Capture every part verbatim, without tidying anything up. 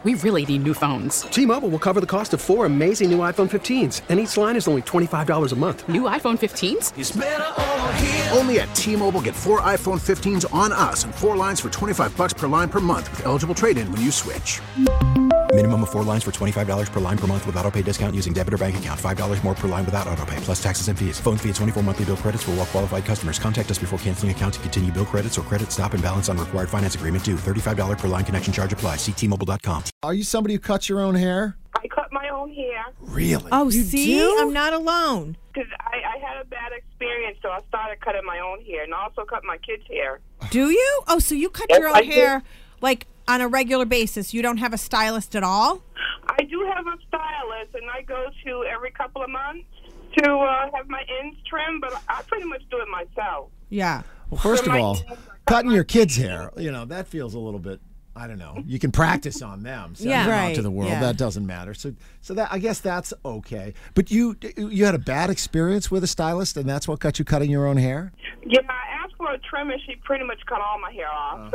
we really need new phones. T-Mobile will cover the cost of four amazing new iPhone fifteens, and each line is only twenty-five dollars a month. New iPhone fifteens? It's better over here. Only at T-Mobile, get four iPhone fifteens on us and four lines for twenty-five dollars per line per month with eligible trade-in when you switch. Minimum of four lines for twenty-five dollars per line per month with autopay discount using debit or bank account. five dollars more per line without autopay, plus taxes and fees. Phone fee at twenty-four monthly bill credits for well-qualified customers. Contact us before canceling account to continue bill credits or credit stop and balance on required finance agreement due. thirty-five dollars per line connection charge applies. See T Mobile dot com. Are you somebody who cuts your own hair? I cut my own hair. Really? Oh, You see? do? I'm not alone. Because I, I had a bad experience, so I started cutting my own hair and I also cut my kids' hair. Do you? Oh, so you cut Yes, your I own do. hair, like, on a regular basis. You don't have a stylist at all? I do have a stylist, and I go to every couple of months to uh, have my ends trimmed, but I pretty much do it myself. Yeah. Well, first So of my all, ends are cutting your kids' hair, you know, that feels a little bit, I don't know. You can practice on them. Send Yeah. them out Right, to the world. yeah. That doesn't matter. So so that I guess that's okay. But you you had a bad experience with a stylist, and that's what got you cutting your own hair? Yeah, I asked for a trim, and she pretty much cut all my hair off.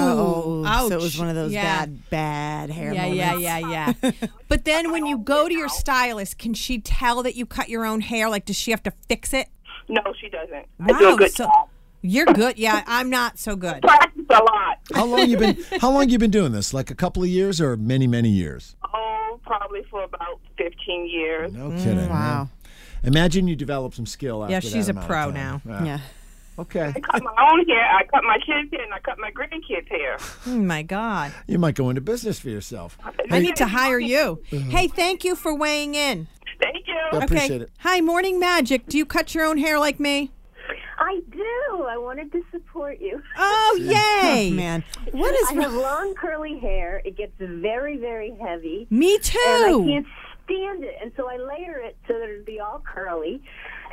Oh, Oh, so it ouch. was one of those Yeah. bad, bad hair Yeah, moments. yeah, yeah, yeah. But then when you go to your stylist, can she tell that you cut your own hair? Like, does she have to fix it? No, she doesn't. I do a Wow, good so- job. You're good. Yeah, I'm not so good. Practice a lot. How long you been how long you been doing this? Like a couple of years or many, many years? Oh, probably for about fifteen years. No kidding. Wow. man. Imagine you develop some skill after Yeah, that she's a amount of pro time. now. Yeah. Okay. I cut my own hair, I cut my kids' hair, and I cut my grandkids' hair. Oh, my God. You might go into business for yourself. I need to hire you. Hey, thank you for weighing in. Thank you. I Okay. appreciate it. Hi, Morning Magic. Do you cut your own hair like me? I do. I wanted to support you. Oh, yay. Oh, man. What is I have long curly hair. It gets very, very heavy. Me And too. I can't stand it. And so I layer it so that it'd be all curly.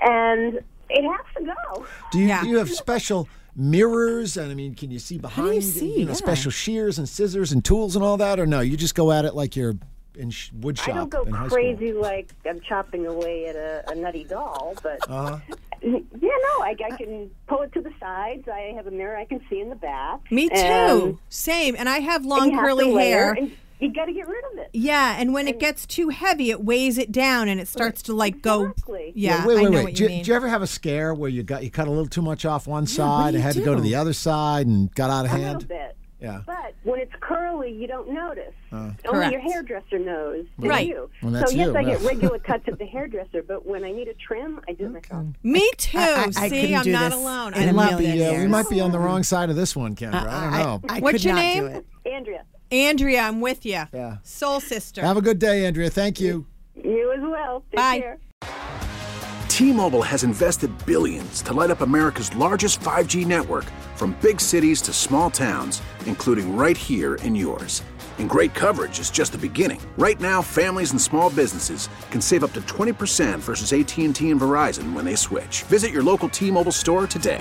And it has to go. Do you Yeah. do you have special mirrors? And I mean, can you see behind? you see? You know, Yeah. special shears and scissors and tools and all that, or no? You just go at it like you're in sh- wood shop I don't go in high crazy like I'm chopping away at a, a nutty doll, but school. Uh-huh. yeah, no, I, I can pull it to the sides. I have a mirror I can see in the back. Me too. And- Same. And I have and long you have to curly layer, hair. and you got to get rid of it. Yeah, and when it gets too heavy, it weighs it down and it starts to like go. Exactly. Yeah, wait, wait, I know wait. what Did you you, mean. did you ever have a scare where you got you cut a little too much off one side do and you had to go to do? the other side and got out of A little hand? bit. Yeah. But when it's curly, you don't notice. Uh, Only Correct. your hairdresser knows. and Right. You. Well, that's so yes, you, I get yeah. regular cuts at the hairdresser, but when I need a trim, I do it myself. Me too. I- I- I See, couldn't I'm do not this alone. in I a love million this. Yeah, we years. might be on the wrong side of this one, Kendra. I don't know. I, I What's could your not name? do it. Andrea, Andrea, I'm with you. Yeah. Soul sister. Have a good day, Andrea. Thank you. you as well. Take Bye. care. T-Mobile has invested billions to light up America's largest five G network, from big cities to small towns, including right here in yours. And great coverage is just the beginning. Right now, families and small businesses can save up to twenty percent versus A T and T and Verizon when they switch. Visit your local T-Mobile store today.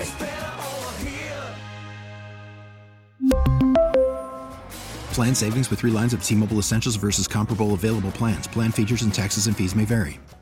Plan savings with three lines of T Mobile Essentials versus comparable available plans. Plan features and taxes and fees may vary.